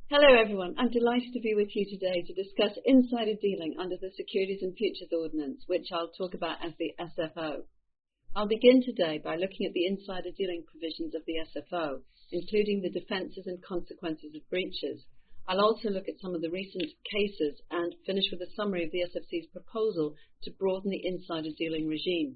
Hello everyone, I'm delighted to be with you today to discuss insider dealing under the Securities and Futures Ordinance, which I'll talk about as the SFO. I'll begin today by looking at the insider dealing provisions of the SFO, including the defences and consequences of breaches. I'll also look at some of the recent cases and finish with a summary of the SFC's proposal to broaden the insider dealing regime.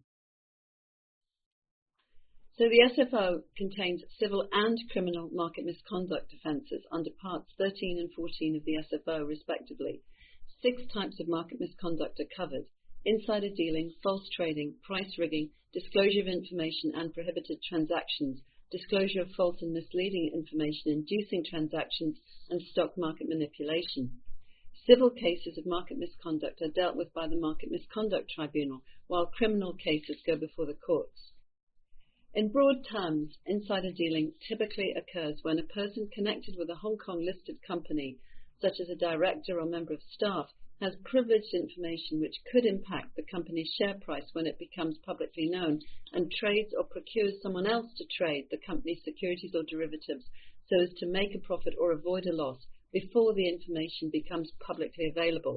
So the SFO contains civil and criminal market misconduct offences under Parts 13 and 14 of the SFO, respectively. 6 types of market misconduct are covered: insider dealing, false trading, price rigging, disclosure of information and prohibited transactions, disclosure of false and misleading information inducing transactions, and stock market manipulation. Civil cases of market misconduct are dealt with by the Market Misconduct Tribunal, while criminal cases go before the courts. In broad terms, insider dealing typically occurs when a person connected with a Hong Kong listed company, such as a director or member of staff, has privileged information which could impact the company's share price when it becomes publicly known, and trades or procures someone else to trade the company's securities or derivatives so as to make a profit or avoid a loss before the information becomes publicly available.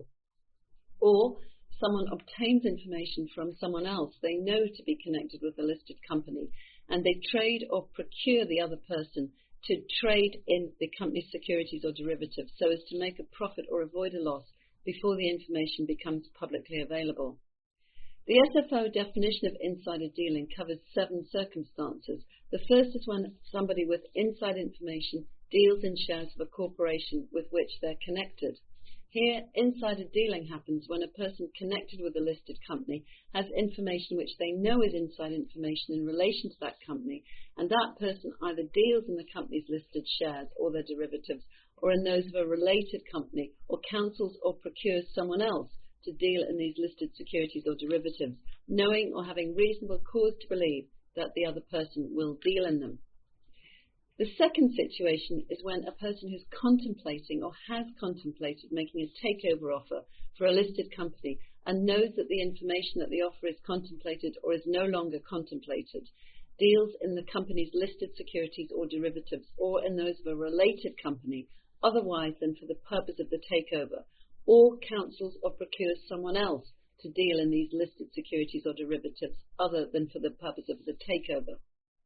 Or someone obtains information from someone else they know to be connected with a listed company, and they trade or procure the other person to trade in the company's securities or derivatives so as to make a profit or avoid a loss before the information becomes publicly available. The SFO definition of insider dealing covers 7 circumstances. The first is when somebody with inside information deals in shares of a corporation with which they're connected. Here, insider dealing happens when a person connected with a listed company has information which they know is inside information in relation to that company, and that person either deals in the company's listed shares or their derivatives, or in those of a related company, or counsels or procures someone else to deal in these listed securities or derivatives, knowing or having reasonable cause to believe that the other person will deal in them. The second situation is when a person who's contemplating or has contemplated making a takeover offer for a listed company and knows that the information that the offer is contemplated or is no longer contemplated deals in the company's listed securities or derivatives or in those of a related company otherwise than for the purpose of the takeover, or counsels or procures someone else to deal in these listed securities or derivatives other than for the purpose of the takeover.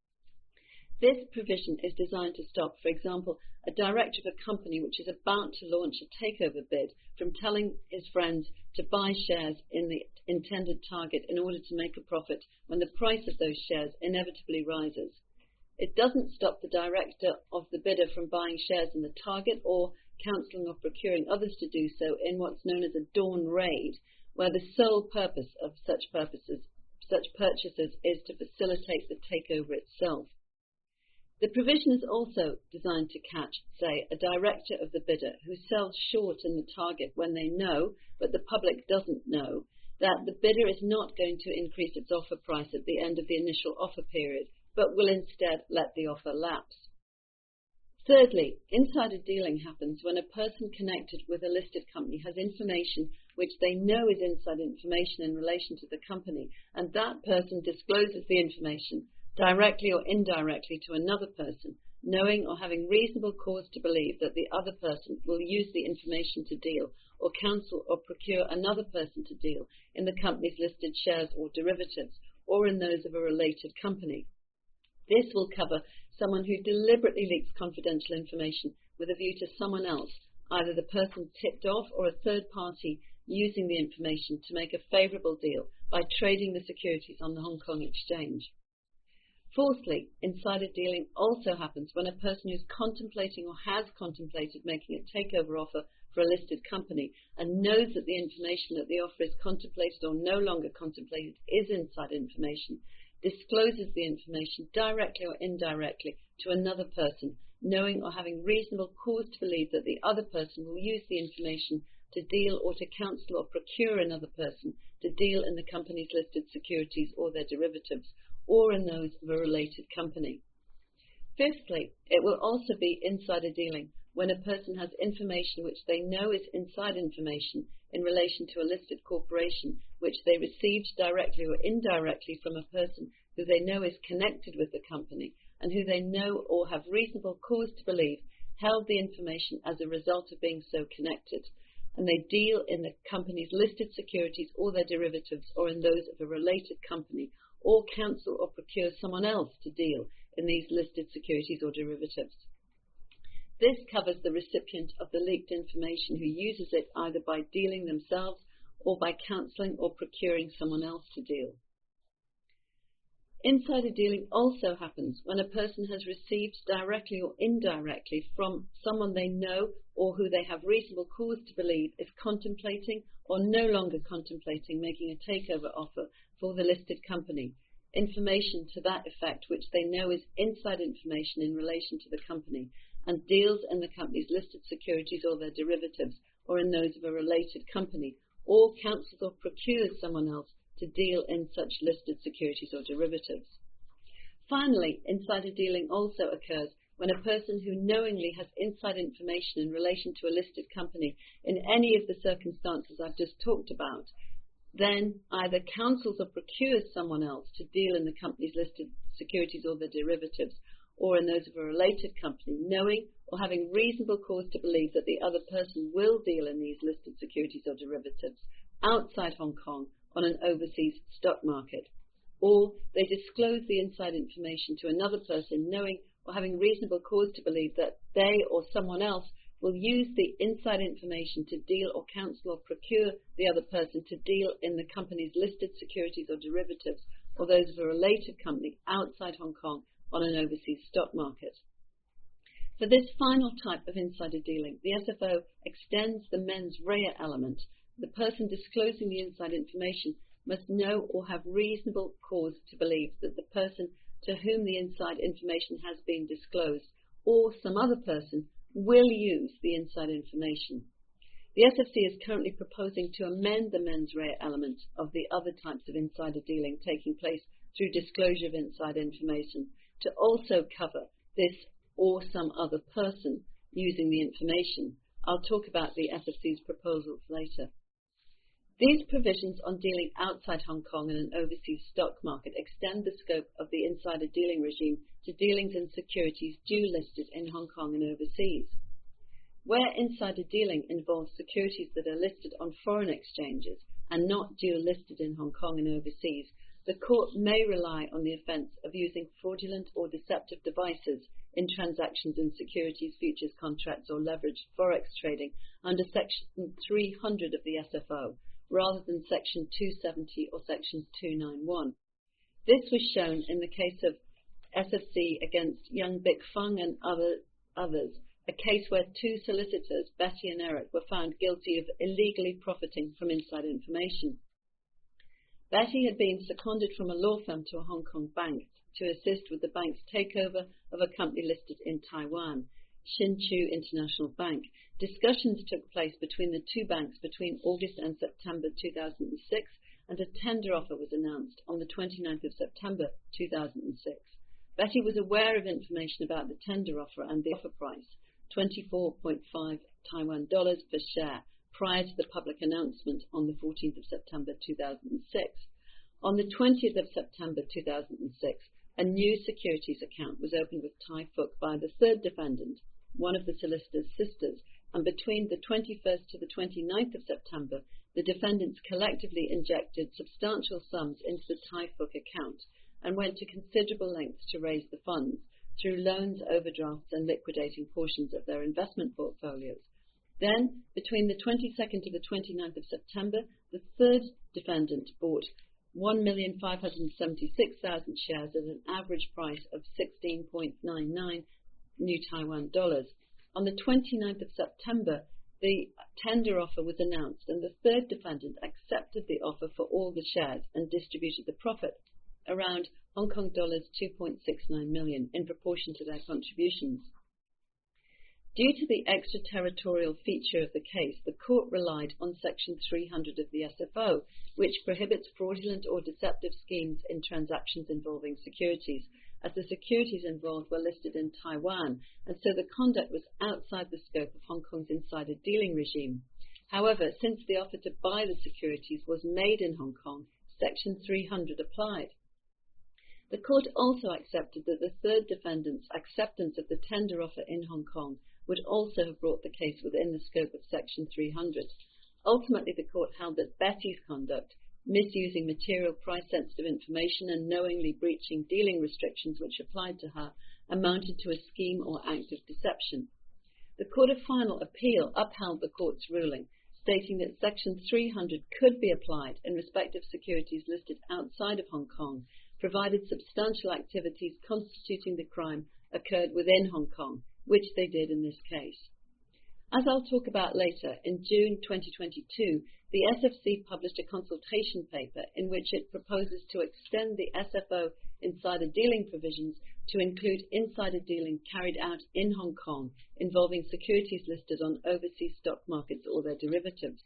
This provision is designed to stop, for example, a director of a company which is about to launch a takeover bid from telling his friends to buy shares in the intended target in order to make a profit when the price of those shares inevitably rises. It doesn't stop the director of the bidder from buying shares in the target or counselling or procuring others to do so in what's known as a dawn raid, where the sole purpose of such purchases is to facilitate the takeover itself. The provision is also designed to catch, say, a director of the bidder who sells short in the target when they know, but the public doesn't know, that the bidder is not going to increase its offer price at the end of the initial offer period, but will instead let the offer lapse. Thirdly, insider dealing happens when a person connected with a listed company has information which they know is inside information in relation to the company, and that person discloses the information directly or indirectly to another person, knowing or having reasonable cause to believe that the other person will use the information to deal, or counsel or procure another person to deal in the company's listed shares or derivatives, or in those of a related company. This will cover someone who deliberately leaks confidential information with a view to someone else, either the person tipped off or a third party using the information to make a favourable deal by trading the securities on the Hong Kong Exchange. Fourthly, insider dealing also happens when a person who's contemplating or has contemplated making a takeover offer for a listed company and knows that the information that the offer is contemplated or no longer contemplated is inside information, discloses the information directly or indirectly to another person, knowing or having reasonable cause to believe that the other person will use the information to deal or to counsel or procure another person to deal in the company's listed securities or their derivatives, or in those of a related company. Fifthly, it will also be insider dealing when a person has information which they know is inside information in relation to a listed corporation which they received directly or indirectly from a person who they know is connected with the company and who they know or have reasonable cause to believe held the information as a result of being so connected, and they deal in the company's listed securities or their derivatives or in those of a related company, or counsel or procure someone else to deal in these listed securities or derivatives. This covers the recipient of the leaked information who uses it either by dealing themselves or by counseling or procuring someone else to deal. Insider dealing also happens when a person has received directly or indirectly from someone they know or who they have reasonable cause to believe is contemplating or no longer contemplating making a takeover offer for the listed company, information to that effect which they know is inside information in relation to the company, and deals in the company's listed securities or their derivatives or in those of a related company, or counsels or procures someone else to deal in such listed securities or derivatives. Finally, insider dealing also occurs when a person who knowingly has inside information in relation to a listed company in any of the circumstances I've just talked about, then either counsels or procures someone else to deal in the company's listed securities or the derivatives or in those of a related company, knowing or having reasonable cause to believe that the other person will deal in these listed securities or derivatives outside Hong Kong on an overseas stock market, or they disclose the inside information to another person knowing or having reasonable cause to believe that they or someone else will use the inside information to deal or counsel or procure the other person to deal in the company's listed securities or derivatives or those of a related company outside Hong Kong on an overseas stock market. For this final type of insider dealing, the SFO extends the mens rea element. The person disclosing the inside information must know or have reasonable cause to believe that the person to whom the inside information has been disclosed or some other person will use the inside information. The SFC is currently proposing to amend the mens rea element of the other types of insider dealing taking place through disclosure of inside information to also cover this or some other person using the information. I'll talk about the SFC's proposals later. These provisions on dealing outside Hong Kong in an overseas stock market extend the scope of the insider dealing regime to dealings in securities due listed in Hong Kong and overseas. Where insider dealing involves securities that are listed on foreign exchanges and not dual listed in Hong Kong and overseas, the court may rely on the offence of using fraudulent or deceptive devices in transactions in securities, futures, contracts or leveraged forex trading under Section 300 of the SFO, rather than Section 270 or Section 291. This was shown in the case of SFC against Young Bik Fung and others, a case where two solicitors, Betty and Eric, were found guilty of illegally profiting from inside information. Betty had been seconded from a law firm to a Hong Kong bank to assist with the bank's takeover of a company listed in Taiwan, Hsinchu International Bank. Discussions took place between the two banks between August and September 2006, and a tender offer was announced on the 29th of September 2006. Betty was aware of information about the tender offer and the offer price, 24.5 Taiwan dollars per share, prior to the public announcement on the 14th of September 2006. On the 20th of September 2006, a new securities account was opened with Tai Fook by the third defendant, one of the solicitor's sisters, and between the 21st to the 29th of September, the defendants collectively injected substantial sums into the Tai Fook account and went to considerable lengths to raise the funds through loans, overdrafts and liquidating portions of their investment portfolios. Then, between the 22nd to the 29th of September, the third defendant bought 1,576,000 shares at an average price of 16.99 New Taiwan dollars. On the 29th of September, the tender offer was announced, and the third defendant accepted the offer for all the shares and distributed the profit, around Hong Kong dollars 2.69 million, in proportion to their contributions. Due to the extraterritorial feature of the case, the court relied on Section 300 of the SFO, which prohibits fraudulent or deceptive schemes in transactions involving securities, as the securities involved were listed in Taiwan, and so the conduct was outside the scope of Hong Kong's insider dealing regime. However, since the offer to buy the securities was made in Hong Kong, Section 300 applied. The court also accepted that the third defendant's acceptance of the tender offer in Hong Kong would also have brought the case within the scope of Section 300. Ultimately, the court held that Betty's conduct, misusing material price-sensitive information and knowingly breaching dealing restrictions which applied to her, amounted to a scheme or act of deception. The Court of Final Appeal upheld the court's ruling, stating that Section 300 could be applied in respect of securities listed outside of Hong Kong, provided substantial activities constituting the crime occurred within Hong Kong, which they did in this case. As I'll talk about later, in June 2022, the SFC published a consultation paper in which it proposes to extend the SFO insider dealing provisions to include insider dealing carried out in Hong Kong involving securities listed on overseas stock markets or their derivatives.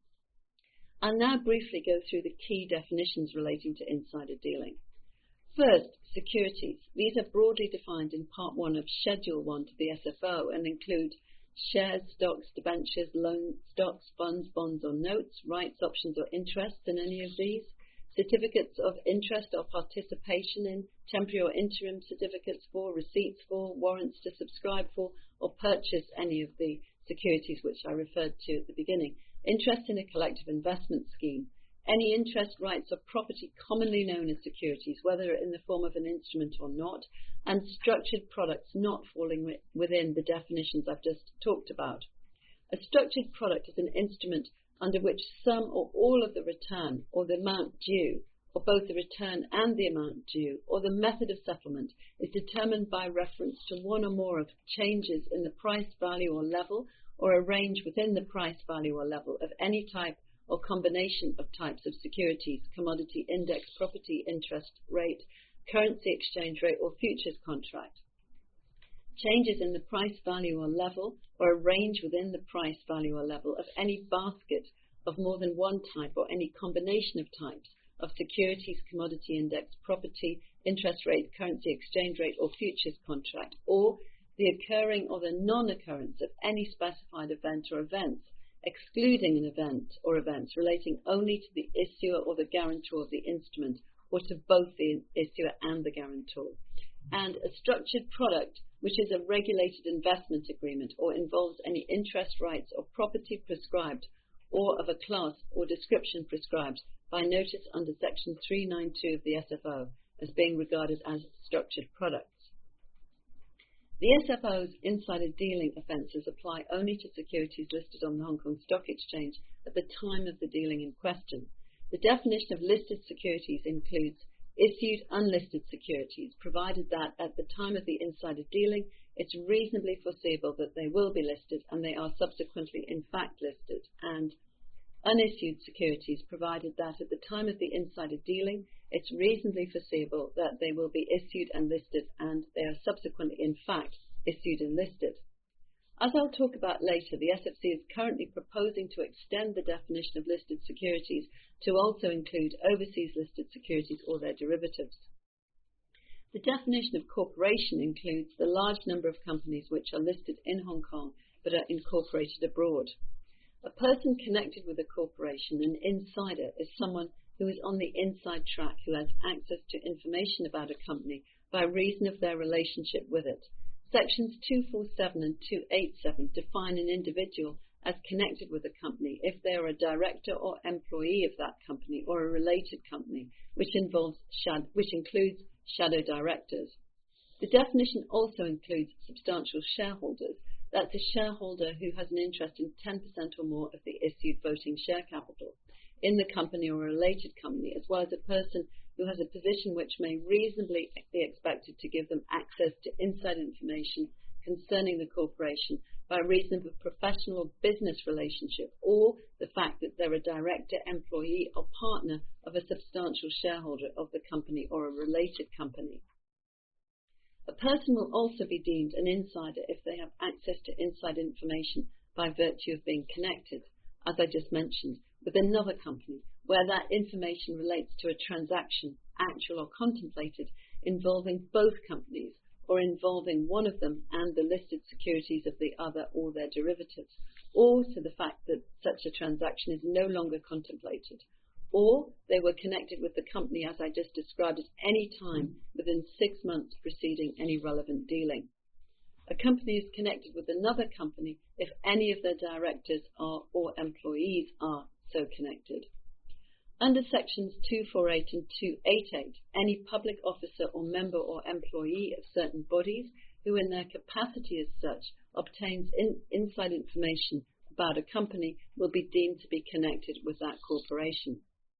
I'll now briefly go through the key definitions relating to insider dealing. First, securities. These are broadly defined in Part 1 of Schedule 1 to the SFO and include shares, stocks, debentures, loans, stocks, funds, bonds or notes, rights, options or interests in any of these, certificates of interest or participation in, temporary or interim certificates for, receipts for, warrants to subscribe for or purchase any of the securities which I referred to at the beginning, interest in a collective investment scheme, any interest, rights or property commonly known as securities, whether in the form of an instrument or not, and structured products not falling within the definitions I've just talked about. A structured product is an instrument under which some or all of the return or the amount due, or both the return and the amount due, or the method of settlement is determined by reference to one or more of changes in the price, value or level, or a range within the price, value or level of any type or combination of types of securities, commodity index, property interest rate, currency exchange rate or futures contract. Changes in the price, value or level, or a range within the price, value or level of any basket of more than one type or any combination of types of securities, commodity index, property, interest rate, currency exchange rate or futures contract, or the occurring or the non-occurrence of any specified event or events, excluding an event or events relating only to the issuer or the guarantor of the instrument, or to both the issuer and the guarantor. And a structured product, which is a regulated investment agreement or involves any interest, rights or property prescribed or of a class or description prescribed by notice under Section 392 of the SFO as being regarded as structured products. The SFO's insider dealing offences apply only to securities listed on the Hong Kong Stock Exchange at the time of the dealing in question. The definition of listed securities includes issued unlisted securities, provided that at the time of the insider dealing, it's reasonably foreseeable that they will be listed and they are subsequently in fact listed, and unissued securities, provided that at the time of the insider dealing, it's reasonably foreseeable that they will be issued and listed and they are subsequently in fact issued and listed. As I'll talk about later, the SFC is currently proposing to extend the definition of listed securities to also include overseas listed securities or their derivatives. The definition of corporation includes the large number of companies which are listed in Hong Kong but are incorporated abroad. A person connected with a corporation, an insider, is someone who is on the inside track, who has access to information about a company by reason of their relationship with it. Sections 247 and 287 define an individual as connected with a company if they are a director or employee of that company or a related company, which includes shadow directors. The definition also includes substantial shareholders. That's a shareholder who has an interest in 10% or more of the issued voting share capital in the company or a related company, as well as a person who has a position which may reasonably be expected to give them access to inside information concerning the corporation by reason of a professional or business relationship, or the fact that they're a director, employee or partner of a substantial shareholder of the company or a related company. A person will also be deemed an insider if they have access to inside information by virtue of being connected, as I just mentioned, with another company, where that information relates to a transaction, actual or contemplated, involving both companies, or involving one of them and the listed securities of the other or their derivatives, or to the fact that such a transaction is no longer contemplated, or they were connected with the company as I just described at any time within 6 months preceding any relevant dealing. A company is connected with another company if any of their directors are or employees are so connected. Under Sections 248 and 288, any public officer or member or employee of certain bodies who in their capacity as such obtains inside information about a company will be deemed to be connected with that corporation.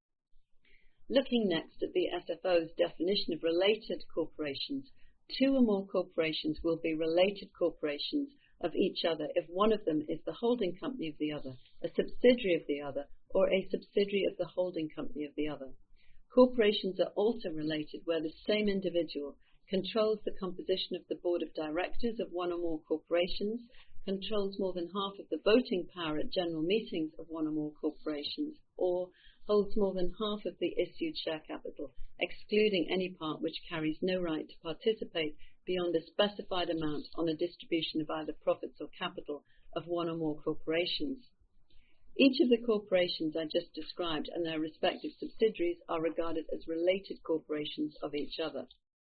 Looking next at the SFO's definition of related corporations, two or more corporations will be related corporations of each other if one of them is the holding company of the other, a subsidiary of the other, or a subsidiary of the holding company of the other. Corporations are also related where the same individual controls the composition of the board of directors of one or more corporations, controls more than half of the voting power at general meetings of one or more corporations, or holds more than half of the issued share capital, excluding any part which carries no right to participate beyond a specified amount on a distribution of either profits or capital of one or more corporations. Each of the corporations I just described and their respective subsidiaries are regarded as related corporations of each other.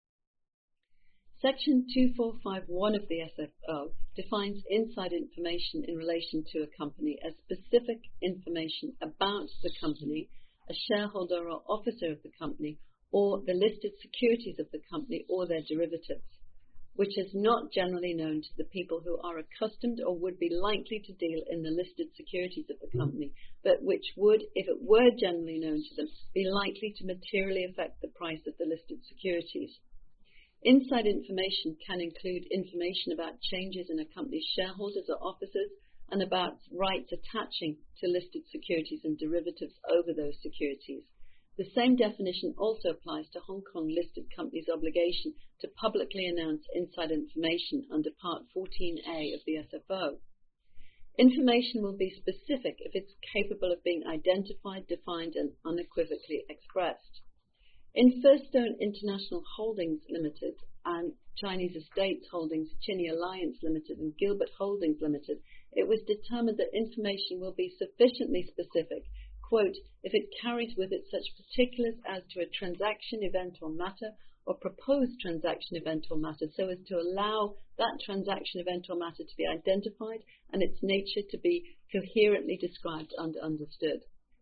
Section 2451 of the SFO defines inside information in relation to a company as specific information about the company, a shareholder or officer of the company, or the listed securities of the company or their derivatives, which is not generally known to the people who are accustomed or would be likely to deal in the listed securities of the company, but which would, if it were generally known to them, be likely to materially affect the price of the listed securities. Inside information can include information about changes in a company's shareholders or officers and about rights attaching to listed securities and derivatives over those securities. The same definition also applies to Hong Kong listed companies' obligation to publicly announce inside information under Part 14A of the SFO. Information will be specific if it's capable of being identified, defined, and unequivocally expressed. In Firstone International Holdings Limited and Chinese Estates Holdings, Chini Alliance Limited and Gilbert Holdings Limited, it was determined that information will be sufficiently specific, quote, if it carries with it such particulars as to a transaction, event or matter, or proposed transaction, event or matter, so as to allow that transaction, event or matter to be identified and its nature to be coherently described and understood.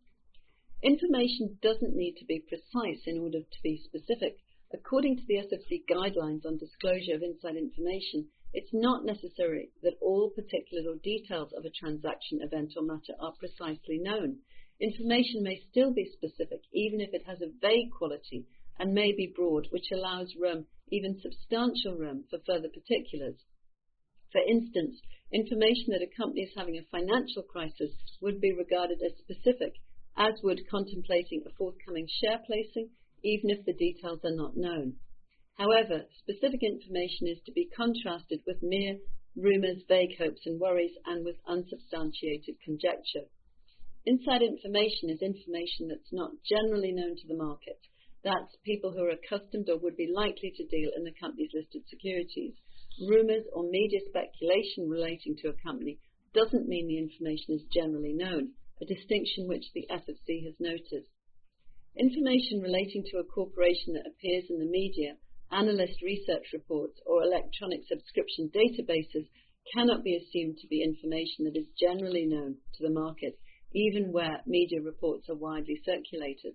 Information doesn't need to be precise in order to be specific. According to the SFC guidelines on disclosure of inside information, it's not necessary that all particulars or details of a transaction, event or matter are precisely known. Information may still be specific even if it has a vague quality and may be broad, which allows room, even substantial room, for further particulars. For instance, information that a company is having a financial crisis would be regarded as specific, as would contemplating a forthcoming share placing, even if the details are not known. However, specific information is to be contrasted with mere rumours, vague hopes and worries, and with unsubstantiated conjecture. Inside information is information that's not generally known to the market. That's people who are accustomed or would be likely to deal in the company's listed securities. Rumours or media speculation relating to a company doesn't mean the information is generally known, a distinction which the SFC has noted. Information relating to a corporation that appears in the media, analyst research reports, or electronic subscription databases cannot be assumed to be information that is generally known to the market, even where media reports are widely circulated.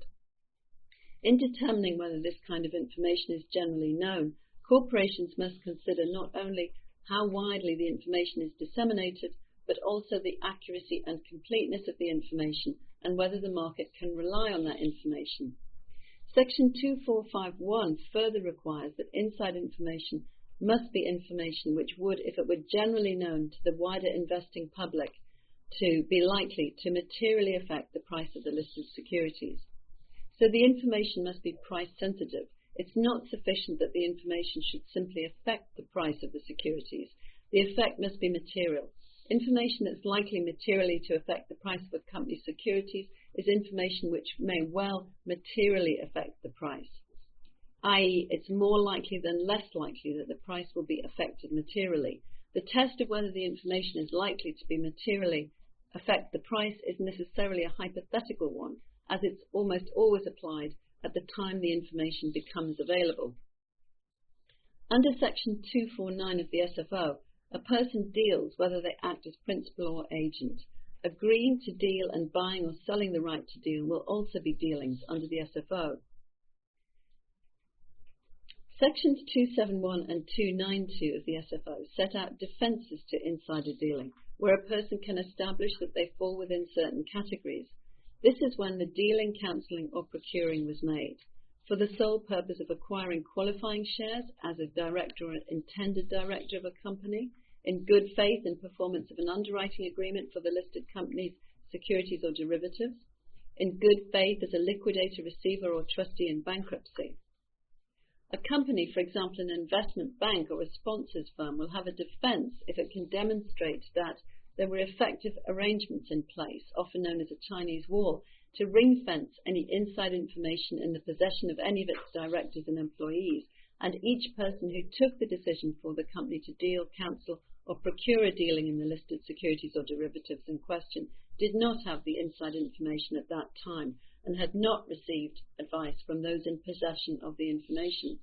In determining whether this kind of information is generally known, corporations must consider not only how widely the information is disseminated, but also the accuracy and completeness of the information and whether the market can rely on that information. Section 2451 further requires that inside information must be information which would, if it were generally known to the wider investing public, to be likely to materially affect the price of the listed securities. So the information must be price sensitive. It's not sufficient that the information should simply affect the price of the securities. The effect must be material. Information that's likely materially to affect the price of a company's securities is information which may well materially affect the price, i.e. it's more likely than less likely that the price will be affected materially. The test of whether the information is likely to be materially affect the price is necessarily a hypothetical one, as it's almost always applied at the time the information becomes available. Under Section 249 of the SFO, a person deals whether they act as principal or agent. Agreeing to deal and buying or selling the right to deal will also be dealings under the SFO. Sections 271 and 292 of the SFO set out defences to insider dealing, where a person can establish that they fall within certain categories. This is when the dealing, counselling or procuring was made for the sole purpose of acquiring qualifying shares as a director or intended director of a company, in good faith in performance of an underwriting agreement for the listed company's securities or derivatives, in good faith as a liquidator, receiver or trustee in bankruptcy. A company, for example an investment bank or a sponsors firm, will have a defence if it can demonstrate that there were effective arrangements in place, often known as a Chinese wall, to ring-fence any inside information in the possession of any of its directors and employees, and each person who took the decision for the company to deal, counsel or procure a dealing in the listed securities or derivatives in question did not have the inside information at that time and had not received advice from those in possession of the information.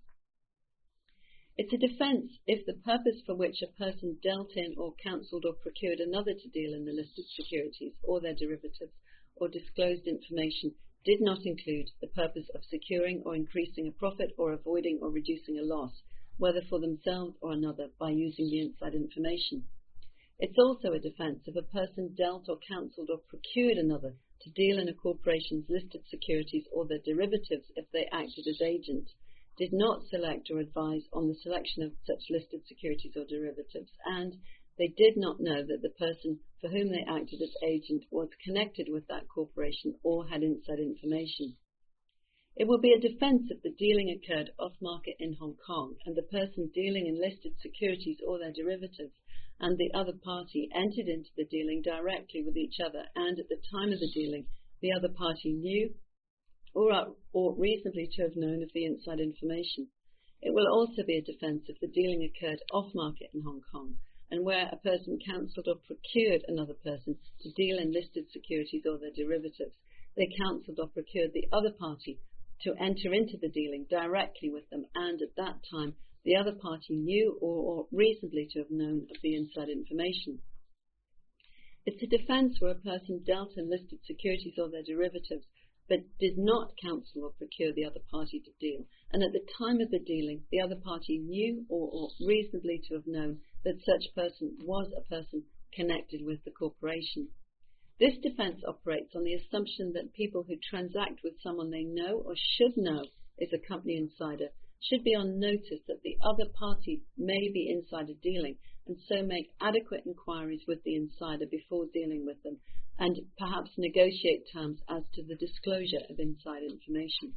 It's a defence if the purpose for which a person dealt in or counselled or procured another to deal in the listed securities or their derivatives or disclosed information did not include the purpose of securing or increasing a profit or avoiding or reducing a loss, whether for themselves or another, by using the inside information. It's also a defence if a person dealt or counselled or procured another to deal in a corporation's listed securities or their derivatives if they acted as agent, did not select or advise on the selection of such listed securities or derivatives, and they did not know that the person for whom they acted as agent was connected with that corporation or had inside information. It will be a defence if the dealing occurred off-market in Hong Kong and the person dealing in listed securities or their derivatives and the other party entered into the dealing directly with each other, and at the time of the dealing the other party knew or ought reasonably to have known of the inside information. It will also be a defence if the dealing occurred off-market in Hong Kong and where a person counselled or procured another person to deal in listed securities or their derivatives. They counselled or procured the other party to enter into the dealing directly with them, and at that time the other party knew or ought reasonably to have known of the inside information. It's a defence where a person dealt in listed securities or their derivatives but did not counsel or procure the other party to deal, and at the time of the dealing the other party knew or ought reasonably to have known that such person was a person connected with the corporation. This defence operates on the assumption that people who transact with someone they know or should know is a company insider should be on notice that the other party may be insider dealing, and so make adequate inquiries with the insider before dealing with them, and perhaps negotiate terms as to the disclosure of inside information.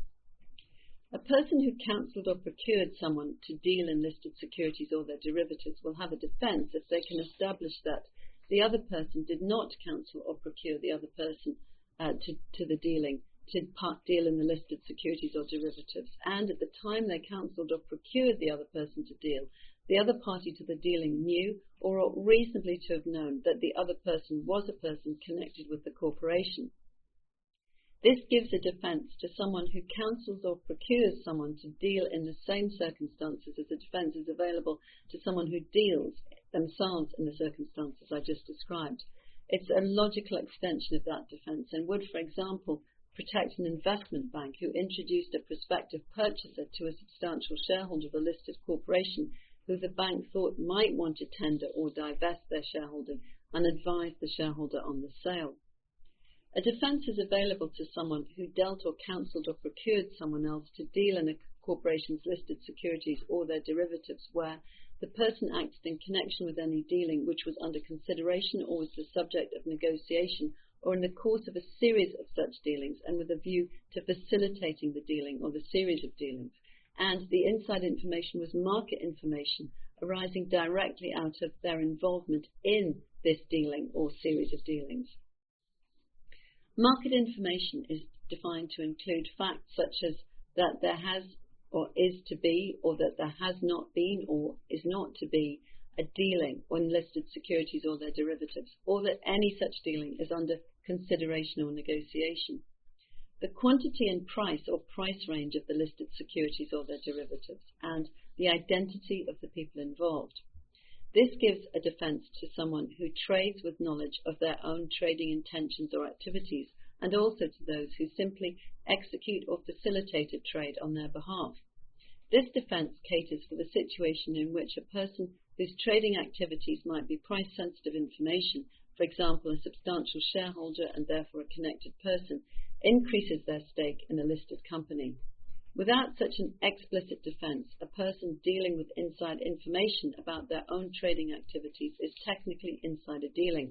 A person who counselled or procured someone to deal in listed securities or their derivatives will have a defence if they can establish that the other person did not counsel or procure the other person to the dealing, to deal in the listed securities or derivatives, and at the time they counselled or procured the other person to deal, the other party to the dealing knew or ought reasonably to have known that the other person was a person connected with the corporation. This gives a defence to someone who counsels or procures someone to deal in the same circumstances as the defence is available to someone who deals themselves in the circumstances I just described. It's a logical extension of that defence and would, for example, protect an investment bank who introduced a prospective purchaser to a substantial shareholder of a listed corporation who the bank thought might want to tender or divest their shareholding and advise the shareholder on the sale. A defence is available to someone who dealt or counselled or procured someone else to deal in a corporation's listed securities or their derivatives where the person acted in connection with any dealing which was under consideration or was the subject of negotiation or in the course of a series of such dealings and with a view to facilitating the dealing or the series of dealings, and the inside information was market information arising directly out of their involvement in this dealing or series of dealings. Market information is defined to include facts such as that there has or is to be, or that there has not been or is not to be a dealing on listed securities or their derivatives, or that any such dealing is under consideration or negotiation. The quantity and price or price range of the listed securities or their derivatives, and the identity of the people involved. This gives a defense to someone who trades with knowledge of their own trading intentions or activities, and also to those who simply execute or facilitate a trade on their behalf. This defense caters for the situation in which a person whose trading activities might be price-sensitive information, for example, a substantial shareholder and therefore a connected person, increases their stake in a listed company. Without such an explicit defense, a person dealing with inside information about their own trading activities is technically insider dealing.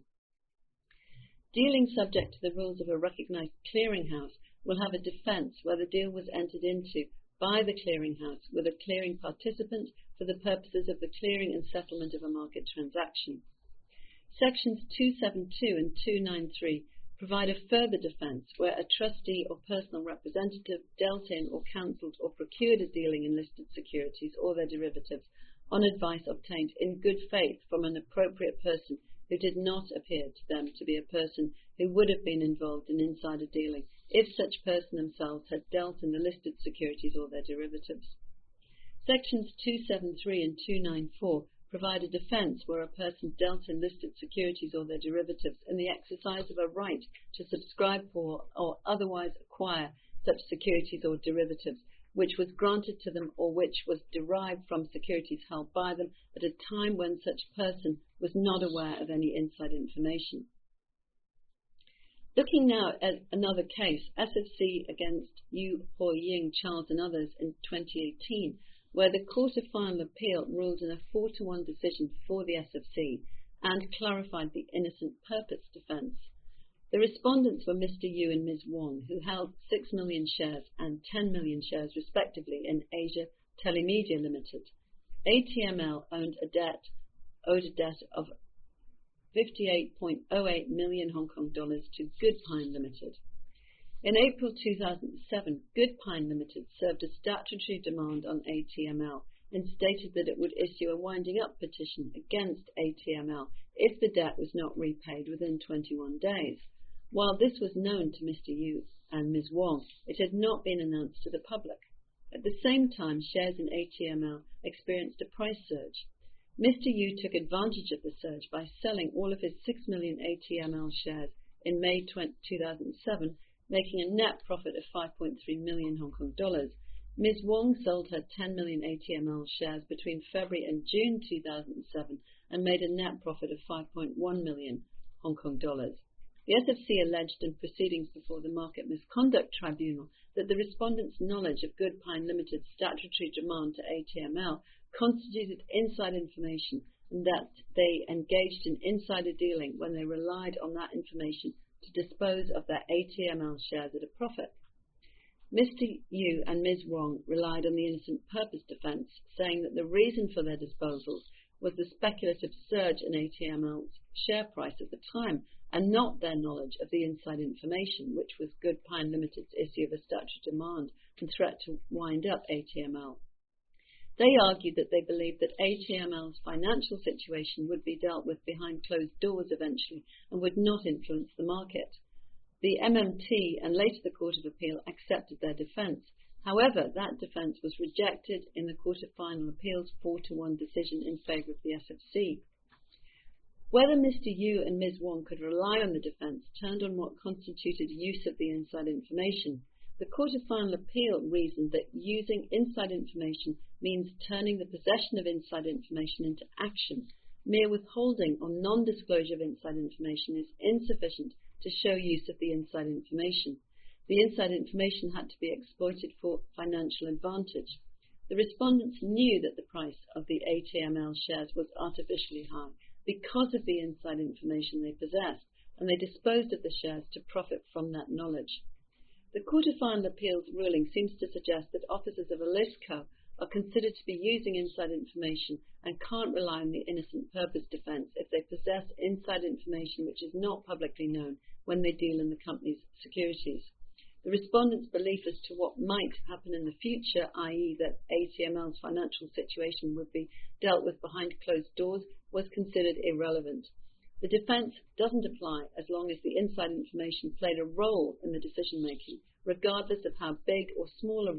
Dealing subject to the rules of a recognized clearinghouse will have a defense where the deal was entered into by the clearinghouse with a clearing participant for the purposes of the clearing and settlement of a market transaction. Sections 272 and 293 provide a further defense where a trustee or personal representative dealt in or cancelled or procured a dealing in listed securities or their derivatives on advice obtained in good faith from an appropriate person who did not appear to them to be a person who would have been involved in insider dealing if such person themselves had dealt in the listed securities or their derivatives. Sections 273 and 294 provide a defense where a person dealt in listed securities or their derivatives in the exercise of a right to subscribe for or otherwise acquire such securities or derivatives, which was granted to them or which was derived from securities held by them at a time when such person was not aware of any inside information. Looking now at another case, SFC against Yu Hoi Ying, Charles and others in 2018, where the Court of Final Appeal ruled in a 4-1 decision for the SFC and clarified the innocent purpose defense. The respondents were Mr. Yu and Ms. Wong, who held 6 million shares and 10 million shares respectively in Asia Telemedia Limited. ATML owed a debt of 58.08 million Hong Kong dollars to Goodpine Limited. In April 2007, Goodpine Limited served a statutory demand on ATML and stated that it would issue a winding-up petition against ATML if the debt was not repaid within 21 days. While this was known to Mr. Yu and Ms. Wong, it had not been announced to the public. At the same time, shares in ATML experienced a price surge. Mr. Yu took advantage of the surge by selling all of his 6 million ATML shares in May 2007, making a net profit of 5.3 million Hong Kong dollars. Ms. Wong sold her 10 million ATML shares between February and June 2007 and made a net profit of 5.1 million Hong Kong dollars. The SFC alleged in proceedings before the Market Misconduct Tribunal that the respondents' knowledge of Goodpine Limited's statutory demand to ATML constituted inside information and that they engaged in insider dealing when they relied on that information to dispose of their ATML shares at a profit. Mr. Yu and Ms. Wong relied on the innocent purpose defense, saying that the reason for their disposals was the speculative surge in ATML's share price at the time, and not their knowledge of the inside information, which was Goodpine Limited's issue of a statutory demand and threat to wind up ATML. They argued that they believed that ATML's financial situation would be dealt with behind closed doors eventually and would not influence the market. The MMT and later the Court of Appeal accepted their defence. However, that defence was rejected in the Court of Final Appeal's 4-1 decision in favour of the SFC. Whether Mr. Yu and Ms. Wong could rely on the defence turned on what constituted use of the inside information. The Court of Final Appeal reasoned that using inside information means turning the possession of inside information into action. Mere withholding or non-disclosure of inside information is insufficient to show use of the inside information. The inside information had to be exploited for financial advantage. The respondents knew that the price of the ATML shares was artificially high because of the inside information they possessed, and they disposed of the shares to profit from that knowledge. The Court of Final Appeal's ruling seems to suggest that officers of a ListCo are considered to be using inside information and can't rely on the innocent purpose defence if they possess inside information which is not publicly known when they deal in the company's securities. The respondents' belief as to what might happen in the future, i.e. that ATML's financial situation would be dealt with behind closed doors, was considered irrelevant. The defence doesn't apply as long as the inside information played a role in the decision-making, regardless of how big or small a role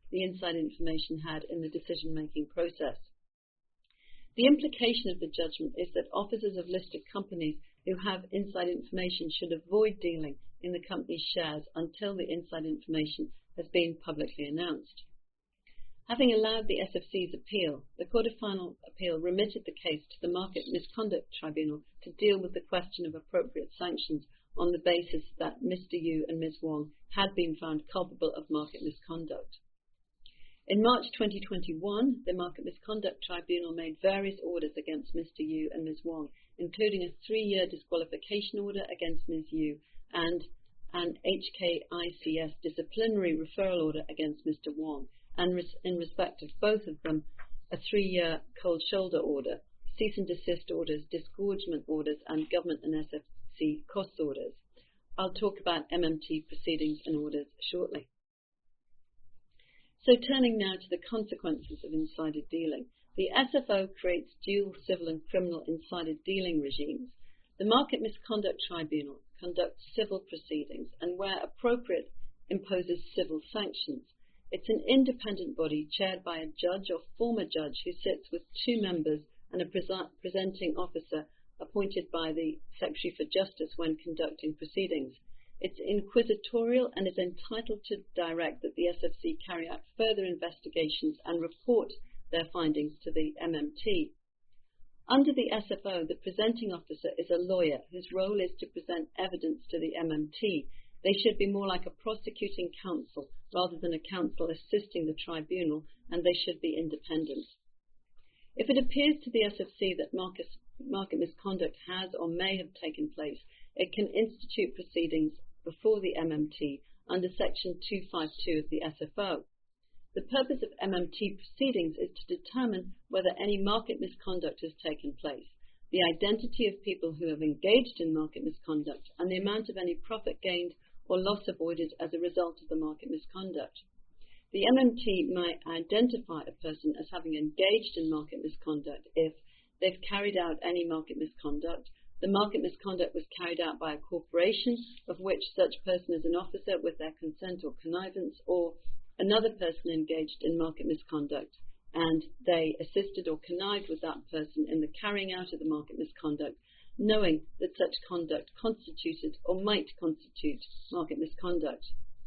the inside information had in the decision-making process. The implication of the judgment is that officers of listed companies who have inside information should avoid dealing in the company's shares until the inside information has been publicly announced. Having allowed the SFC's appeal, the Court of Final Appeal remitted the case to the Market Misconduct Tribunal to deal with the question of appropriate sanctions on the basis that Mr. Yu and Ms. Wong had been found culpable of market misconduct. In March 2021, the Market Misconduct Tribunal made various orders against Mr. Yu and Ms. Wong, including a 3-year disqualification order against Ms. Yu and an HKICS disciplinary referral order against Mr. Wong, and in respect of both of them, a 3-year cold shoulder order, cease and desist orders, disgorgement orders, and government and SFC cost orders. I'll talk about MMT proceedings and orders shortly. So turning now to the consequences of insider dealing. The SFO creates dual civil and criminal insider dealing regimes. The Market Misconduct Tribunal conducts civil proceedings and, where appropriate, imposes civil sanctions. It's an independent body chaired by a judge or former judge who sits with 2 members and a presenting officer appointed by the Secretary for Justice when conducting proceedings. It's inquisitorial and is entitled to direct that the SFC carry out further investigations and report their findings to the MMT. Under the SFO, the presenting officer is a lawyer whose role is to present evidence to the MMT. They should be more like a prosecuting counsel rather than a counsel assisting the tribunal, and they should be independent. If it appears to the SFC that market misconduct has or may have taken place, it can institute proceedings before the MMT under Section 252 of the SFO. The purpose of MMT proceedings is to determine whether any market misconduct has taken place, the identity of people who have engaged in market misconduct, and the amount of any profit gained or loss avoided as a result of the market misconduct. The MMT might identify a person as having engaged in market misconduct if they've carried out any market misconduct, the market misconduct was carried out by a corporation of which such person is an officer with their consent or connivance, or another person engaged in market misconduct and they assisted or connived with that person in the carrying out of the market misconduct, knowing that such conduct constituted or might constitute market misconduct.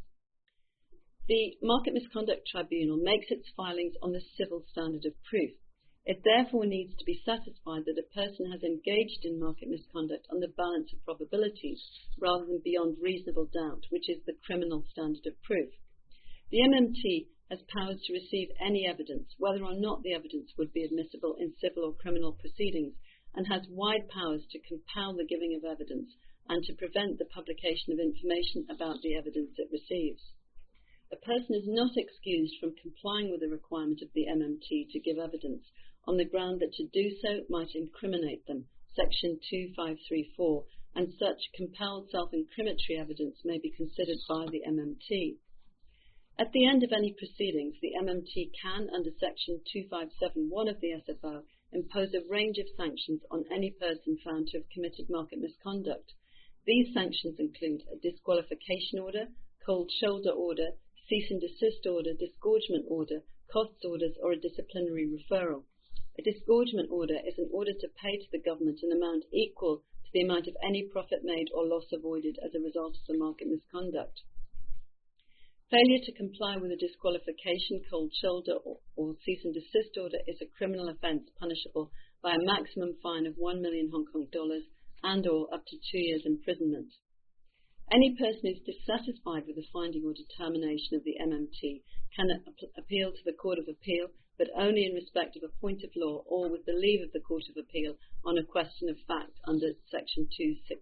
The Market Misconduct Tribunal makes its filings on the civil standard of proof. It therefore needs to be satisfied that a person has engaged in market misconduct on the balance of probabilities rather than beyond reasonable doubt, which is the criminal standard of proof. The MMT has powers to receive any evidence, whether or not the evidence would be admissible in civil or criminal proceedings, and has wide powers to compel the giving of evidence and to prevent the publication of information about the evidence it receives. A person is not excused from complying with the requirement of the MMT to give evidence on the ground that to do so might incriminate them, Section 2534, and such compelled self-incriminatory evidence may be considered by the MMT. At the end of any proceedings, the MMT can, under Section 2571 of the SFO, impose a range of sanctions on any person found to have committed market misconduct. These sanctions include a disqualification order, cold shoulder order, cease and desist order, disgorgement order, costs orders, or a disciplinary referral. A disgorgement order is an order to pay to the government an amount equal to the amount of any profit made or loss avoided as a result of the market misconduct. Failure to comply with a disqualification, cold shoulder, or cease and desist order is a criminal offence punishable by a maximum fine of 1 million Hong Kong dollars and/or up to 2 years imprisonment. Any person who is dissatisfied with the finding or determination of the MMT can appeal to the Court of Appeal, but only in respect of a point of law or with the leave of the Court of Appeal on a question of fact under Section 266.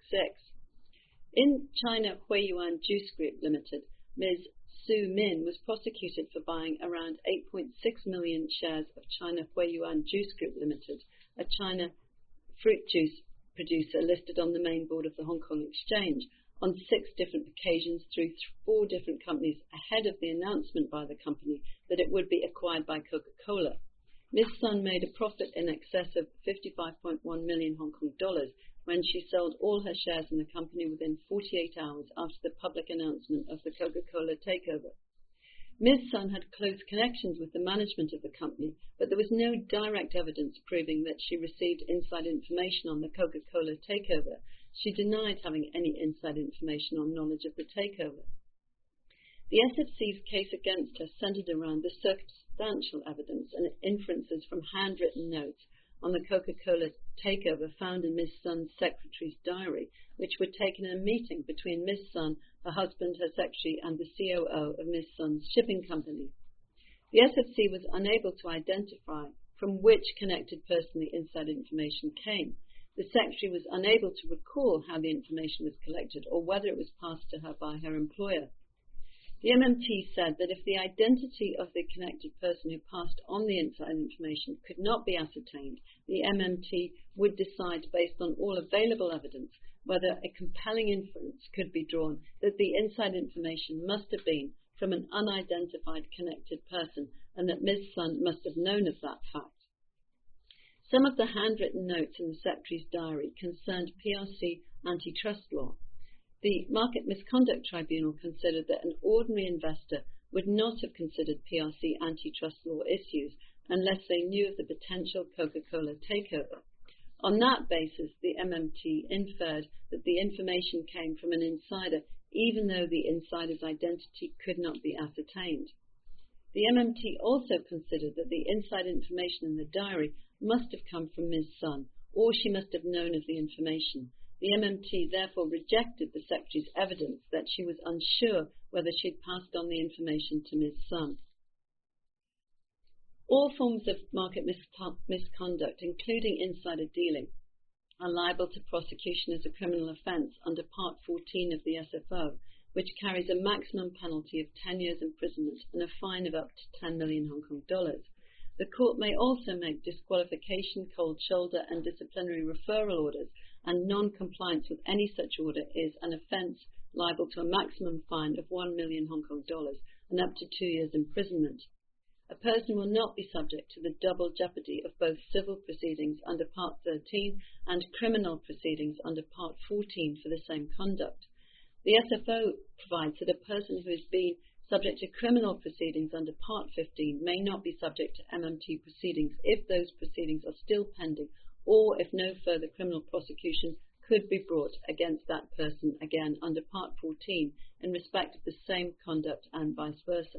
In China Huiyuan Juice Group Limited, Ms. Su Min was prosecuted for buying around 8.6 million shares of China Huiyuan Juice Group Limited, a China fruit juice producer listed on the main board of the Hong Kong Exchange, on 6 different occasions through 4 different companies ahead of the announcement by the company that it would be acquired by Coca-Cola. Ms. Sun made a profit in excess of 55.1 million Hong Kong dollars when she sold all her shares in the company within 48 hours after the public announcement of the Coca-Cola takeover. Ms. Sun had close connections with the management of the company, but there was no direct evidence proving that she received inside information on the Coca-Cola takeover. She denied having any inside information or knowledge of the takeover. The SFC's case against her centered around the circumstantial evidence and inferences from handwritten notes on the Coca-Cola takeover found in Ms. Sun's secretary's diary, which were taken in a meeting between Ms. Sun, her husband, her secretary, and the COO of Ms. Sun's shipping company. The SFC was unable to identify from which connected person the inside information came. The secretary was unable to recall how the information was collected or whether it was passed to her by her employer. The MMT said that if the identity of the connected person who passed on the inside information could not be ascertained, the MMT would decide based on all available evidence whether a compelling inference could be drawn that the inside information must have been from an unidentified connected person and that Ms. Sun must have known of that fact. Some of the handwritten notes in the secretary's diary concerned PRC antitrust law. The Market Misconduct Tribunal considered that an ordinary investor would not have considered PRC antitrust law issues unless they knew of the potential Coca-Cola takeover. On that basis, the MMT inferred that the information came from an insider, even though the insider's identity could not be ascertained. The MMT also considered that the inside information in the diary must have come from Ms. Sun, or she must have known of the information. The MMT therefore rejected the secretary's evidence that she was unsure whether she had passed on the information to Ms. Sun. All forms of market misconduct, including insider dealing, are liable to prosecution as a criminal offence under Part 14 of the SFO, which carries a maximum penalty of 10 years imprisonment and a fine of up to 10 million Hong Kong dollars. The court may also make disqualification, cold shoulder, and disciplinary referral orders, and non-compliance with any such order is an offence liable to a maximum fine of 1 million Hong Kong dollars and up to 2 years imprisonment. A person will not be subject to the double jeopardy of both civil proceedings under Part 13 and criminal proceedings under Part 14 for the same conduct. The SFO provides that a person who has been subject to criminal proceedings under Part 15 may not be subject to MMT proceedings if those proceedings are still pending or if no further criminal prosecution could be brought against that person again under Part 14 in respect of the same conduct and vice versa.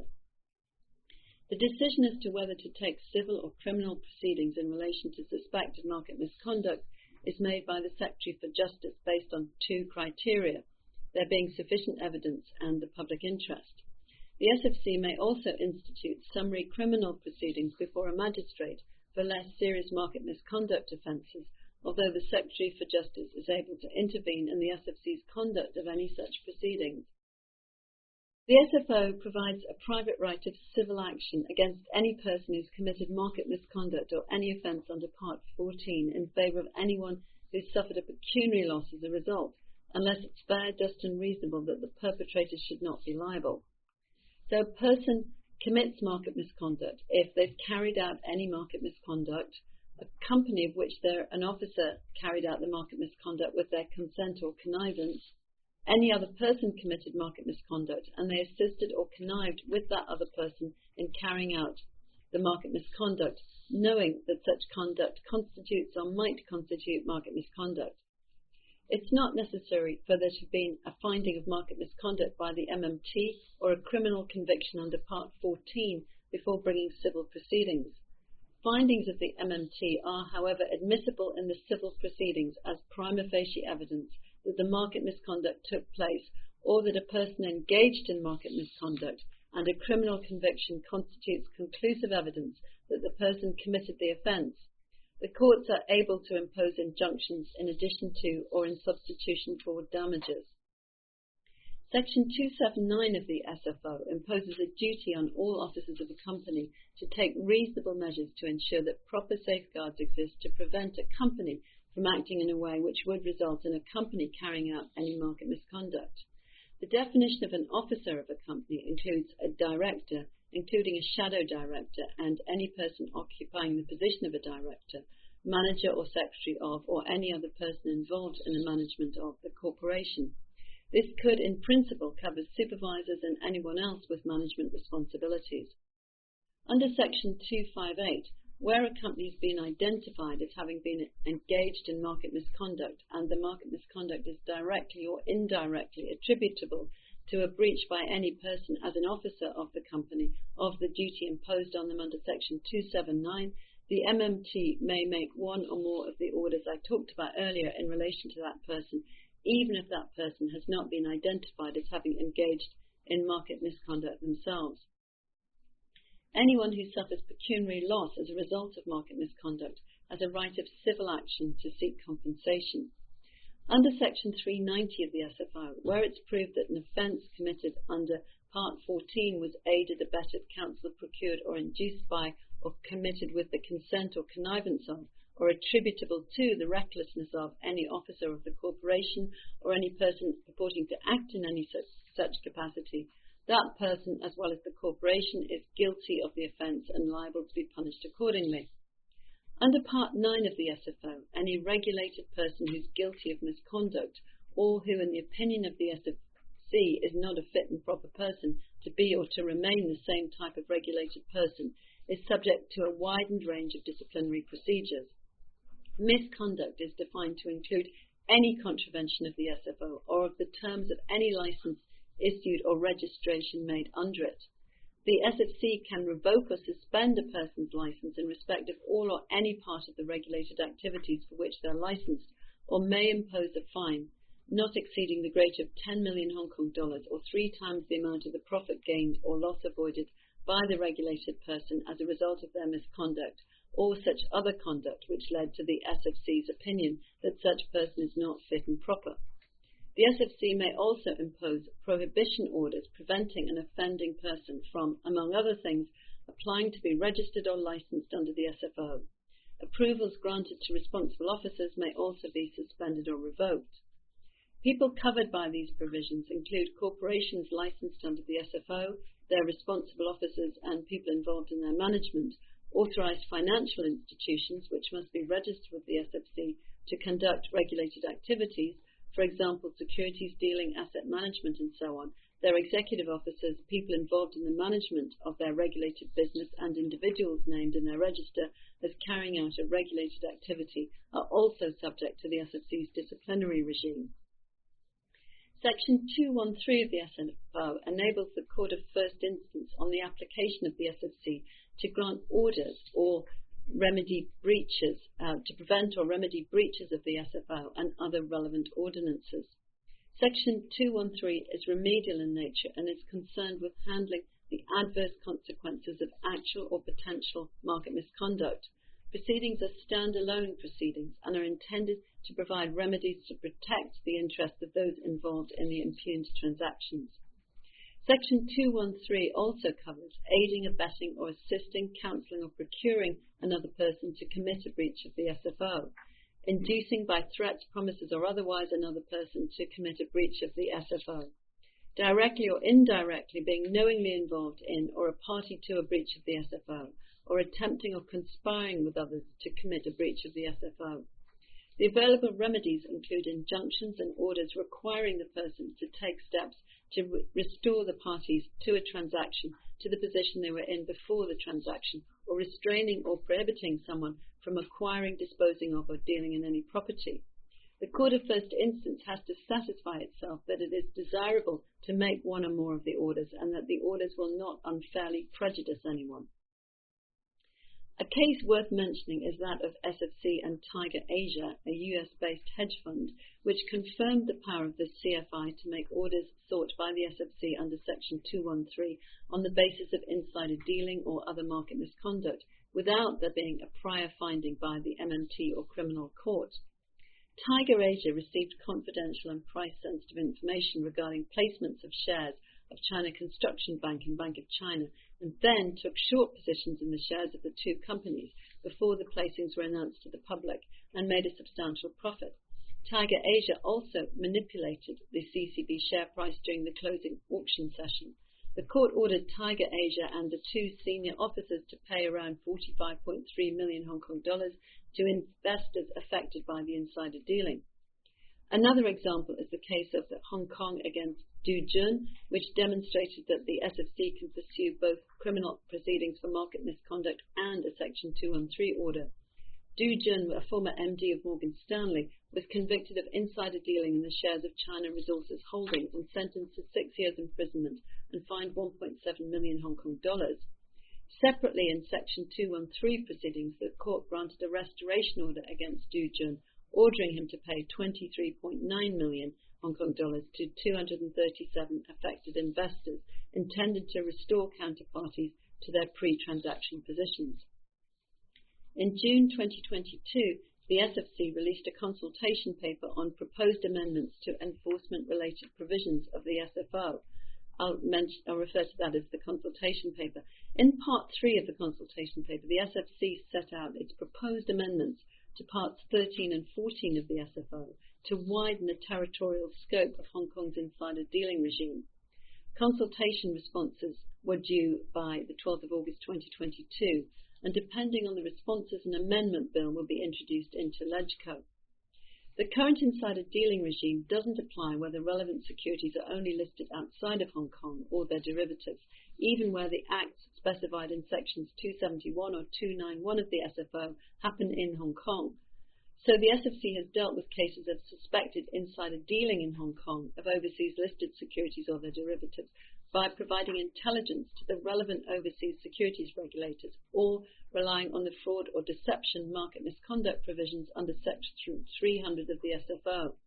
The decision as to whether to take civil or criminal proceedings in relation to suspected market misconduct is made by the Secretary for Justice based on two criteria, there being sufficient evidence and the public interest. The SFC may also institute summary criminal proceedings before a magistrate for less serious market misconduct offences, although the Secretary for Justice is able to intervene in the SFC's conduct of any such proceedings. The SFO provides a private right of civil action against any person who's committed market misconduct or any offence under Part 14 in favour of anyone who's suffered a pecuniary loss as a result, unless it's fair, just and reasonable that the perpetrator should not be liable. So a person commits market misconduct if they've carried out any market misconduct, a company of which they're an officer carried out the market misconduct with their consent or connivance, any other person committed market misconduct and they assisted or connived with that other person in carrying out the market misconduct, knowing that such conduct constitutes or might constitute market misconduct. It's not necessary for there to have been a finding of market misconduct by the MMT or a criminal conviction under Part 14 before bringing civil proceedings. Findings of the MMT are, however, admissible in the civil proceedings as prima facie evidence that the market misconduct took place or that a person engaged in market misconduct, and a criminal conviction constitutes conclusive evidence that the person committed the offence. The courts are able to impose injunctions in addition to or in substitution for damages. Section 279 of the SFO imposes a duty on all officers of a company to take reasonable measures to ensure that proper safeguards exist to prevent a company from acting in a way which would result in a company carrying out any market misconduct. The definition of an officer of a company includes a director, including a shadow director and any person occupying the position of a director, manager or secretary of, or any other person involved in the management of the corporation. This could, in principle, cover supervisors and anyone else with management responsibilities. Under Section 258, where a company has been identified as having been engaged in market misconduct and the market misconduct is directly or indirectly attributable to a breach by any person as an officer of the company of the duty imposed on them under Section 279, the MMT may make one or more of the orders I talked about earlier in relation to that person, even if that person has not been identified as having engaged in market misconduct themselves. Anyone who suffers pecuniary loss as a result of market misconduct has a right of civil action to seek compensation. Under Section 390 of the SFO, where it's proved that an offence committed under Part 14 was aided, abetted, counselled, procured or induced by or committed with the consent or connivance of or attributable to the recklessness of any officer of the corporation or any person purporting to act in any such capacity, that person, as well as the corporation, is guilty of the offence and liable to be punished accordingly. Under Part 9 of the SFO, any regulated person who is guilty of misconduct or who, in the opinion of the SFC, is not a fit and proper person to be or to remain the same type of regulated person, is subject to a widened range of disciplinary procedures. Misconduct is defined to include any contravention of the SFO or of the terms of any licence issued or registration made under it. The SFC can revoke or suspend a person's licence in respect of all or any part of the regulated activities for which they are licensed, or may impose a fine not exceeding the greater of 10 million Hong Kong dollars or 3 times the amount of the profit gained or loss avoided by the regulated person as a result of their misconduct or such other conduct which led to the SFC's opinion that such person is not fit and proper. The SFC may also impose prohibition orders preventing an offending person from, among other things, applying to be registered or licensed under the SFO. Approvals granted to responsible officers may also be suspended or revoked. People covered by these provisions include corporations licensed under the SFO, their responsible officers and people involved in their management, authorised financial institutions which must be registered with the SFC to conduct regulated activities, for example, securities dealing, asset management, and so on, their executive officers, people involved in the management of their regulated business, and individuals named in their register as carrying out a regulated activity are also subject to the SFC's disciplinary regime. Section 213 of the SFO enables the Court of First Instance on the application of the SFC to grant orders or remedy breaches, to prevent or remedy breaches of the SFO and other relevant ordinances. Section 213 is remedial in nature and is concerned with handling the adverse consequences of actual or potential market misconduct. Proceedings are stand-alone proceedings and are intended to provide remedies to protect the interests of those involved in the impugned transactions. Section 213 also covers aiding, abetting, or assisting, counselling, or procuring another person to commit a breach of the SFO, inducing by threats, promises, or otherwise another person to commit a breach of the SFO, directly or indirectly being knowingly involved in or a party to a breach of the SFO, or attempting or conspiring with others to commit a breach of the SFO. The available remedies include injunctions and orders requiring the person to take steps to restore the parties to a transaction to the position they were in before the transaction, or restraining or prohibiting someone from acquiring, disposing of, or dealing in any property. The Court of First Instance has to satisfy itself that it is desirable to make one or more of the orders and that the orders will not unfairly prejudice anyone. A case worth mentioning is that of SFC and Tiger Asia, a US-based hedge fund, which confirmed the power of the CFI to make orders sought by the SFC under Section 213 on the basis of insider dealing or other market misconduct, without there being a prior finding by the MMT or criminal court. Tiger Asia received confidential and price-sensitive information regarding placements of shares of China Construction Bank and Bank of China, and then took short positions in the shares of the two companies before the placings were announced to the public and made a substantial profit. Tiger Asia also manipulated the CCB share price during the closing auction session. The court ordered Tiger Asia and the two senior officers to pay around 45.3 million Hong Kong dollars to investors affected by the insider dealing. Another example is the case of the Hong Kong against Du Jun, which demonstrated that the SFC can pursue both criminal proceedings for market misconduct and a Section 213 order. Du Jun, a former MD of Morgan Stanley, was convicted of insider dealing in the shares of China Resources Holdings and sentenced to 6 years imprisonment and fined 1.7 million Hong Kong dollars. Separately, in Section 213 proceedings, the court granted a restoration order against Du Jun, ordering him to pay 23.9 million Hong Kong dollars to 237 affected investors, intended to restore counterparties to their pre-transaction positions. In June 2022, the SFC released a consultation paper on proposed amendments to enforcement-related provisions of the SFO. I'll refer to that as the consultation paper. In Part 3 of the consultation paper, the SFC set out its proposed amendments to Parts 13 and 14 of the SFO to widen the territorial scope of Hong Kong's insider dealing regime. Consultation responses were due by the 12th of August 2022, and depending on the responses, an amendment bill will be introduced into LegCo. The current insider dealing regime doesn't apply where the relevant securities are only listed outside of Hong Kong or their derivatives, even where the acts specified in Sections 271 or 291 of the SFO happen in Hong Kong. So the SFC has dealt with cases of suspected insider dealing in Hong Kong of overseas listed securities or their derivatives by providing intelligence to the relevant overseas securities regulators or relying on the fraud or deception market misconduct provisions under Section 300 of the SFO.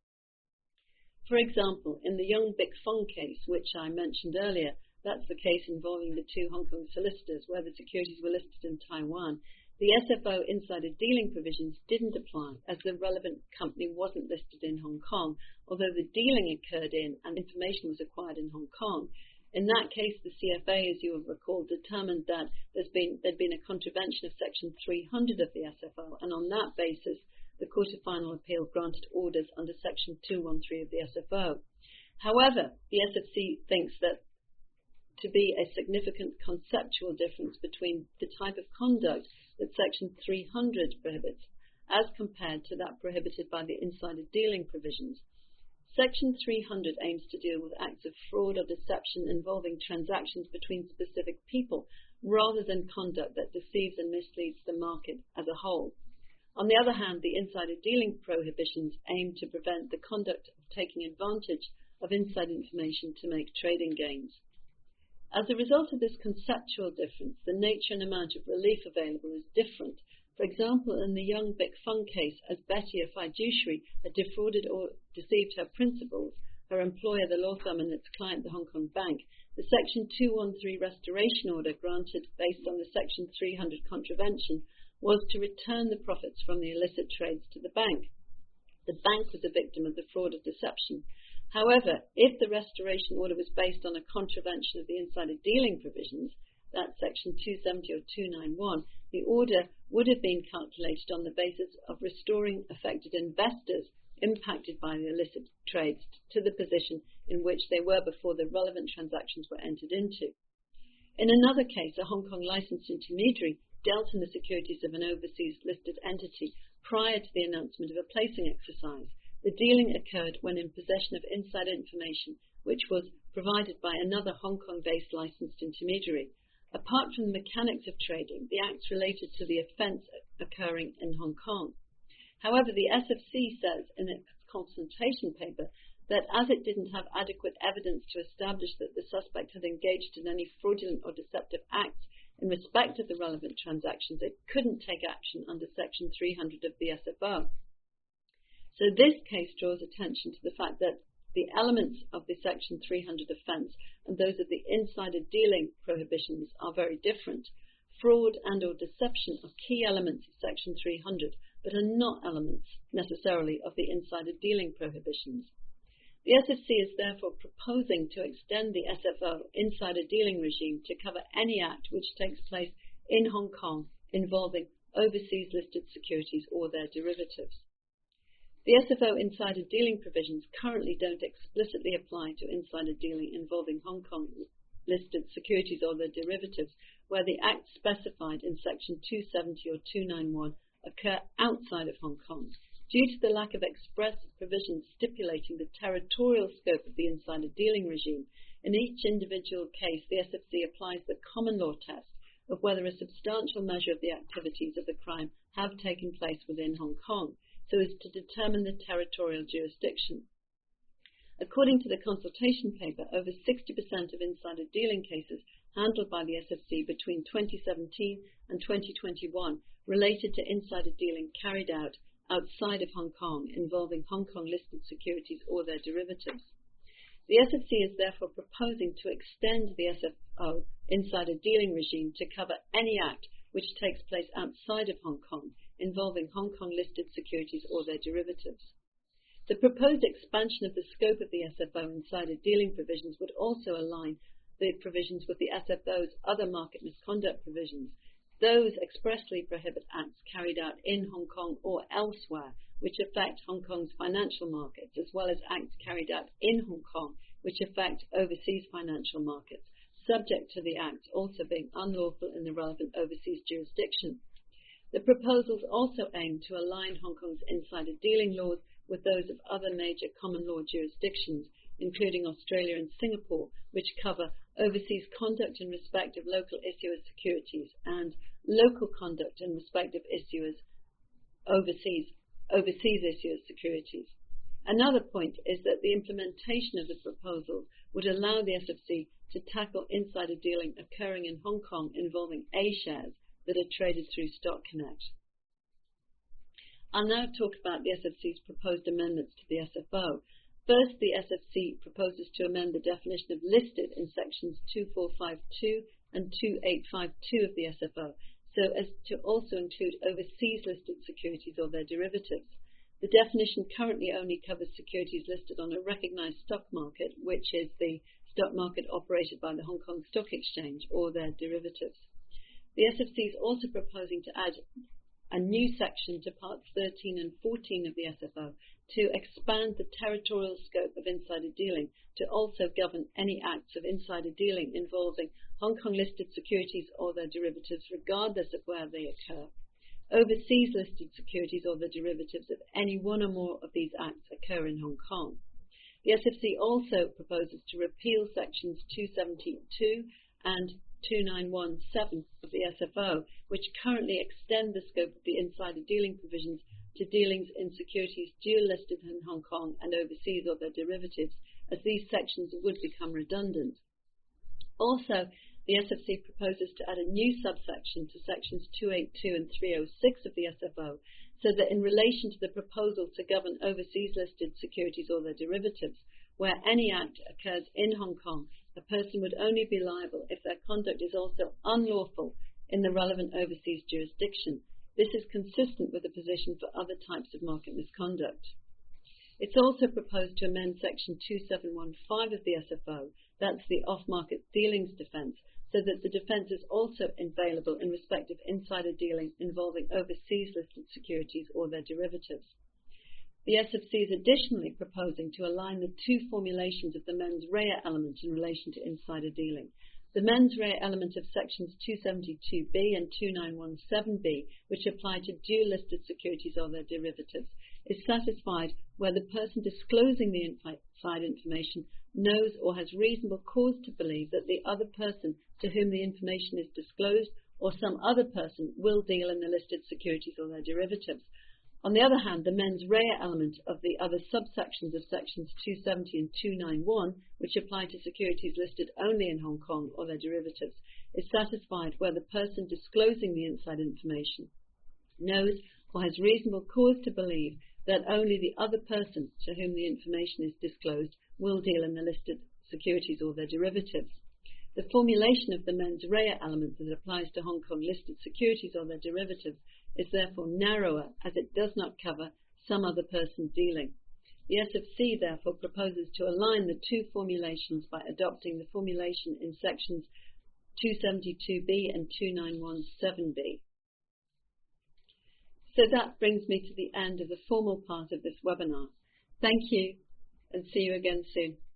For example, in the Young Bik Fung case, which I mentioned earlier, that's the case involving the two Hong Kong solicitors where the securities were listed in Taiwan, the SFO insider dealing provisions didn't apply as the relevant company wasn't listed in Hong Kong, although the dealing occurred in and information was acquired in Hong Kong. In that case, the CFA, as you will recall, determined that there'd been a contravention of Section 300 of the SFO, and on that basis, the Court of Final Appeal granted orders under Section 213 of the SFO. However, the SFC thinks that to be a significant conceptual difference between the type of conduct that Section 300 prohibits as compared to that prohibited by the insider dealing provisions. Section 300 aims to deal with acts of fraud or deception involving transactions between specific people rather than conduct that deceives and misleads the market as a whole. On the other hand, the insider dealing prohibitions aim to prevent the conduct of taking advantage of inside information to make trading gains. As a result of this conceptual difference, the nature and amount of relief available is different. For example, in the Young Bik Fung case, as Betty, a fiduciary, had defrauded or deceived her principals, her employer, the law firm, and its client, the Hong Kong Bank, the Section 213 restoration order granted based on the Section 300 contravention was to return the profits from the illicit trades to the bank. The bank was a victim of the fraud or deception. However, if the restoration order was based on a contravention of the insider dealing provisions, that's Section 270 or 291, the order would have been calculated on the basis of restoring affected investors impacted by the illicit trades to the position in which they were before the relevant transactions were entered into. In another case, a Hong Kong licensed intermediary dealt in the securities of an overseas listed entity prior to the announcement of a placing exercise. The dealing occurred when in possession of insider information which was provided by another Hong Kong-based licensed intermediary. Apart from the mechanics of trading, the acts related to the offence occurring in Hong Kong. However, the SFC says in its consultation paper that as it didn't have adequate evidence to establish that the suspect had engaged in any fraudulent or deceptive acts in respect of the relevant transactions, it couldn't take action under Section 300 of the SFO. So this case draws attention to the fact that the elements of the Section 300 offence and those of the insider dealing prohibitions are very different. Fraud and or deception are key elements of Section 300, but are not elements necessarily of the insider dealing prohibitions. The SFC is therefore proposing to extend the SFO insider dealing regime to cover any act which takes place in Hong Kong involving overseas listed securities or their derivatives. The SFO insider dealing provisions currently don't explicitly apply to insider dealing involving Hong Kong listed securities or their derivatives, where the acts specified in Section 270 or 291 occur outside of Hong Kong. Due to the lack of express provisions stipulating the territorial scope of the insider dealing regime, in each individual case the SFC applies the common law test of whether a substantial measure of the activities of the crime have taken place within Hong Kong, so as to determine the territorial jurisdiction. According to the consultation paper, over 60% of insider dealing cases handled by the SFC between 2017 and 2021 related to insider dealing carried out outside of Hong Kong involving Hong Kong-listed securities or their derivatives. The SFC is therefore proposing to extend the SFO insider dealing regime to cover any act which takes place outside of Hong Kong involving Hong Kong-listed securities or their derivatives. The proposed expansion of the scope of the SFO insider dealing provisions would also align the provisions with the SFO's other market misconduct provisions. Those expressly prohibit acts carried out in Hong Kong or elsewhere which affect Hong Kong's financial markets, as well as acts carried out in Hong Kong which affect overseas financial markets, subject to the act also being unlawful in the relevant overseas jurisdiction. The proposals also aim to align Hong Kong's insider dealing laws with those of other major common law jurisdictions, including Australia and Singapore, which cover overseas conduct in respect of local issuers' securities and local conduct in respect of issuers' overseas issuers' securities. Another point is that the implementation of the proposal would allow the SFC to tackle insider dealing occurring in Hong Kong involving A shares that are traded through Stock Connect. I'll now talk about the SFC's proposed amendments to the SFO. First, the SFC proposes to amend the definition of listed in sections 2452 and 2852 of the SFO, so as to also include overseas listed securities or their derivatives. The definition currently only covers securities listed on a recognized stock market, which is the stock market operated by the Hong Kong Stock Exchange, or their derivatives. The SFC is also proposing to add a new section to Parts 13 and 14 of the SFO to expand the territorial scope of insider dealing to also govern any acts of insider dealing involving Hong Kong-listed securities or their derivatives, regardless of where they occur. Overseas listed securities or the derivatives of any one or more of these acts occur in Hong Kong. The SFC also proposes to repeal sections 272 and 2917 of the SFO, which currently extend the scope of the insider dealing provisions to dealings in securities dual listed in Hong Kong and overseas or their derivatives, as these sections would become redundant. Also, the SFC proposes to add a new subsection to sections 282 and 306 of the SFO, so that in relation to the proposal to govern overseas listed securities or their derivatives, where any act occurs in Hong Kong, a person would only be liable if their conduct is also unlawful in the relevant overseas jurisdiction. This is consistent with the position for other types of market misconduct. It's also proposed to amend Section 2715 of the SFO, that's the off-market dealings defence, so that the defence is also available in respect of insider dealing involving overseas listed securities or their derivatives. The SFC is additionally proposing to align the two formulations of the mens rea element in relation to insider dealing. The mens rea element of sections 272B and 2917B, which apply to dual listed securities or their derivatives, is satisfied where the person disclosing the inside information knows or has reasonable cause to believe that the other person to whom the information is disclosed or some other person will deal in the listed securities or their derivatives. On the other hand, the mens rea element of the other subsections of sections 270 and 291, which apply to securities listed only in Hong Kong or their derivatives, is satisfied where the person disclosing the inside information knows or has reasonable cause to believe that only the other person to whom the information is disclosed will deal in the listed securities or their derivatives. The formulation of the mens rea element that applies to Hong Kong listed securities or their derivatives is therefore narrower, as it does not cover some other person dealing. The SFC therefore proposes to align the two formulations by adopting the formulation in sections 272B and 2917B. So that brings me to the end of the formal part of this webinar. Thank you, and see you again soon.